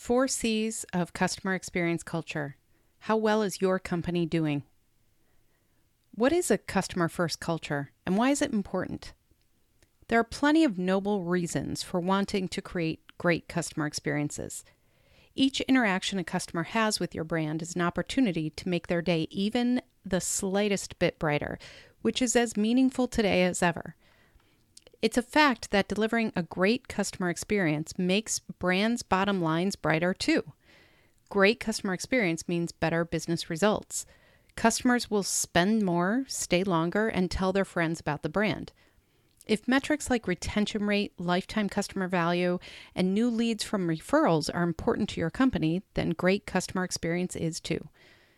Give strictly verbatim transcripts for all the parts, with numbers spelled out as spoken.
Four C's of customer experience culture. How well is your company doing? What is a customer-first culture, and why is it important? There are plenty of noble reasons for wanting to create great customer experiences. Each interaction a customer has with your brand is an opportunity to make their day even the slightest bit brighter, which is as meaningful today as ever. It's a fact that delivering a great customer experience makes brands' bottom lines brighter too. Great customer experience means better business results. Customers will spend more, stay longer, and tell their friends about the brand. If metrics like retention rate, lifetime customer value, and new leads from referrals are important to your company, then great customer experience is too.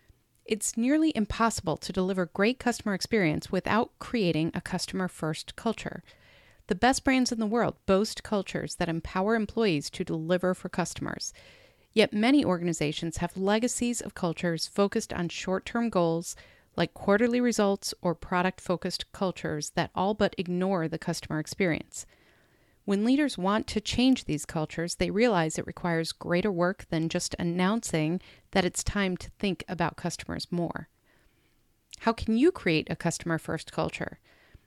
It's nearly impossible to deliver great customer experience without creating a customer-first culture. The best brands in the world boast cultures that empower employees to deliver for customers. Yet many organizations have legacies of cultures focused on short-term goals, like quarterly results or product-focused cultures that all but ignore the customer experience. When leaders want to change these cultures, they realize it requires greater work than just announcing that it's time to think about customers more. How can you create a customer-first culture?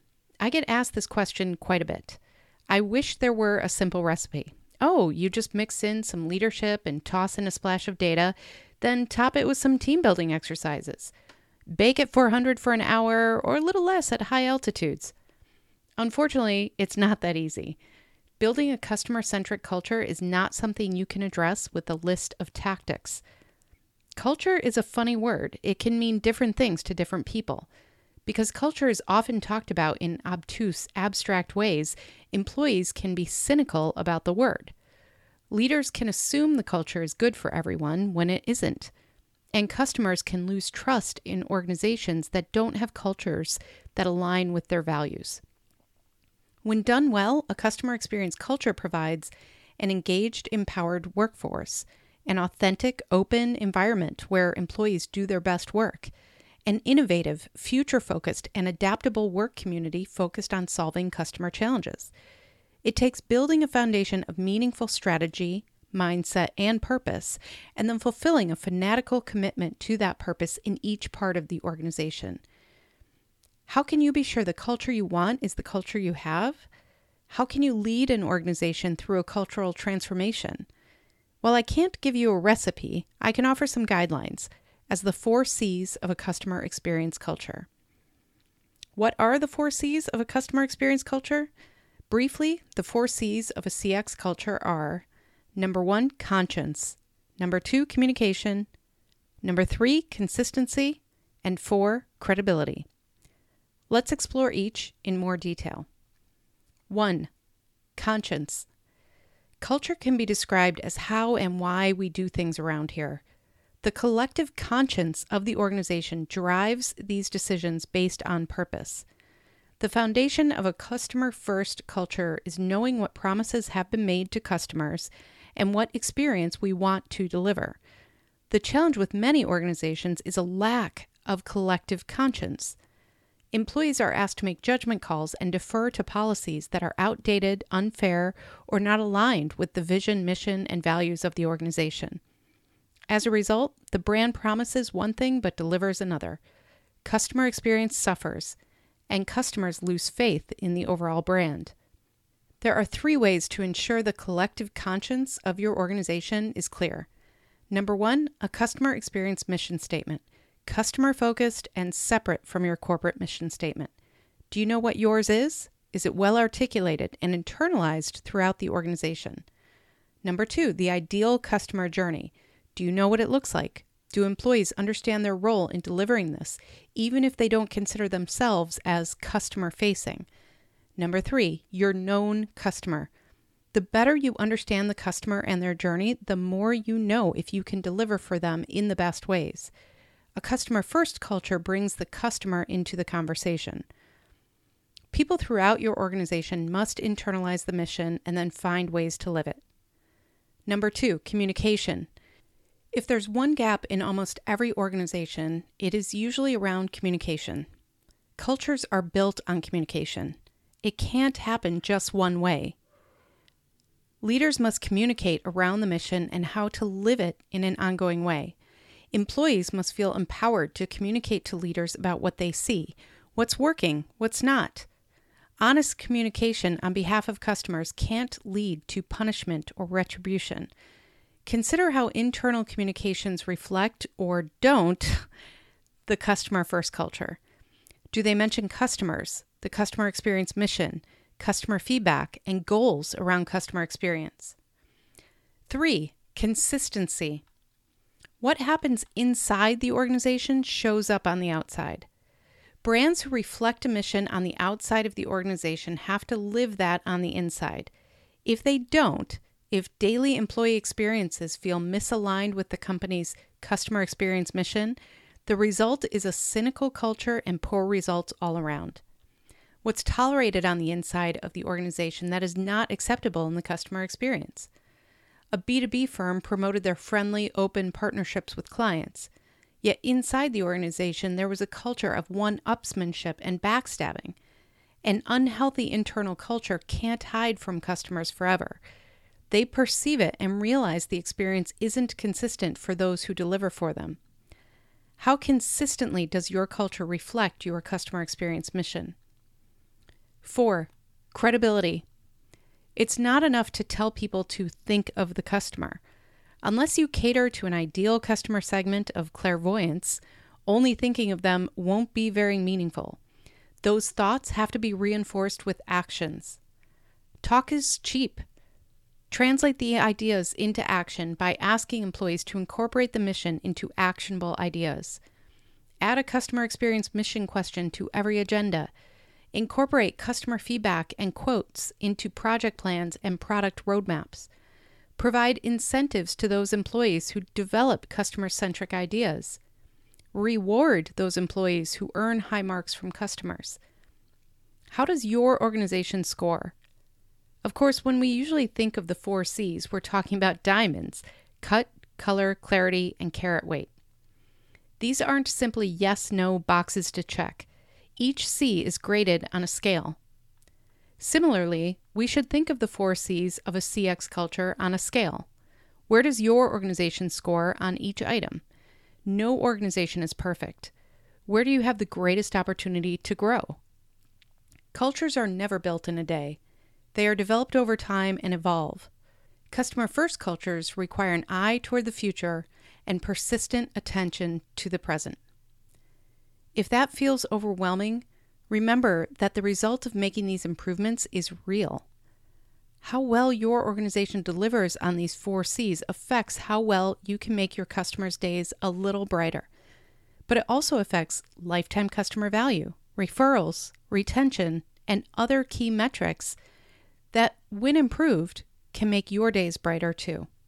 I get asked this question quite a bit. I wish there were a simple recipe. Oh, you just mix in some leadership and toss in a splash of data, then top it with some team building exercises. Bake at four hundred for an hour or a little less at high altitudes. Unfortunately, it's not that easy. Building a customer-centric culture is not something you can address with a list of tactics. Culture is a funny word. It can mean different things to different people. Because culture is often talked about in obtuse, abstract ways, employees can be cynical about the word. Leaders can assume the culture is good for everyone when it isn't. And customers can lose trust in organizations that don't have cultures that align with their values. When done well, a customer experience culture provides an engaged, empowered workforce, an authentic, open environment where employees do their best work, an innovative, future-focused, and adaptable work community focused on solving customer challenges. It takes building a foundation of meaningful strategy, mindset, and purpose, and then fulfilling a fanatical commitment to that purpose in each part of the organization. How can you be sure the culture you want is the culture you have? How can you lead an organization through a cultural transformation? While I can't give you a recipe, I can offer some guidelines as the four C's of a customer experience culture. What are the four C's of a customer experience culture? Briefly, the four C's of a C X culture are: number one, conscience; number two, communication; number three, consistency; and four, credibility. Let's explore each in more detail. One, conscience. Culture can be described as how and why we do things around here. The collective conscience of the organization drives these decisions based on purpose. The foundation of a customer-first culture is knowing what promises have been made to customers and what experience we want to deliver. The challenge with many organizations is a lack of collective conscience. Employees are asked to make judgment calls and defer to policies that are outdated, unfair, or not aligned with the vision, mission, and values of the organization. As a result, the brand promises one thing but delivers another. Customer experience suffers, and customers lose faith in the overall brand. There are three ways to ensure the collective conscience of your organization is clear. Number one, a customer experience mission statement, customer-focused and separate from your corporate mission statement. Do you know what yours is? Is it well articulated and internalized throughout the organization? Number two, the ideal customer journey. Do you know what it looks like? Do employees understand their role in delivering this, even if they don't consider themselves as customer-facing? Number three, your known customer. The better you understand the customer and their journey, the more you know if you can deliver for them in the best ways. A customer-first culture brings the customer into the conversation. People throughout your organization must internalize the mission and then find ways to live it. Number two, communication. If there's one gap in almost every organization, it is usually around communication. Cultures are built on communication. It can't happen just one way. Leaders must communicate around the mission and how to live it in an ongoing way. Employees must feel empowered to communicate to leaders about what they see, what's working, what's not. Honest communication on behalf of customers can't lead to punishment or retribution. Consider how internal communications reflect or don't the customer-first culture. Do they mention customers, the customer experience mission, customer feedback, and goals around customer experience? Three, consistency. What happens inside the organization shows up on the outside. Brands who reflect a mission on the outside of the organization have to live that on the inside. If they don't, if daily employee experiences feel misaligned with the company's customer experience mission, the result is a cynical culture and poor results all around. What's tolerated on the inside of the organization that is not acceptable in the customer experience? A B two B firm promoted their friendly, open partnerships with clients. Yet inside the organization, there was a culture of one-upsmanship and backstabbing. An unhealthy internal culture can't hide from customers forever. They perceive it and realize the experience isn't consistent for those who deliver for them. How consistently does your culture reflect your customer experience mission? Four, credibility. It's not enough to tell people to think of the customer. Unless you cater to an ideal customer segment of clairvoyance, only thinking of them won't be very meaningful. Those thoughts have to be reinforced with actions. Talk is cheap. Translate the ideas into action by asking employees to incorporate the mission into actionable ideas. Add a customer experience mission question to every agenda. Incorporate customer feedback and quotes into project plans and product roadmaps. Provide incentives to those employees who develop customer-centric ideas. Reward those employees who earn high marks from customers. How does your organization score? Of course, when we usually think of the four C's, we're talking about diamonds: cut, color, clarity, and carat weight. These aren't simply yes-no boxes to check. Each C is graded on a scale. Similarly, we should think of the four C's of a C X culture on a scale. Where does your organization score on each item? No organization is perfect. Where do you have the greatest opportunity to grow? Cultures are never built in a day. They are developed over time and evolve. Customer-first cultures require an eye toward the future and persistent attention to the present. If that feels overwhelming, remember that the result of making these improvements is real. How well your organization delivers on these four C's affects how well you can make your customers' days a little brighter. But it also affects lifetime customer value, referrals, retention, and other key metrics that, when improved, can make your days brighter too.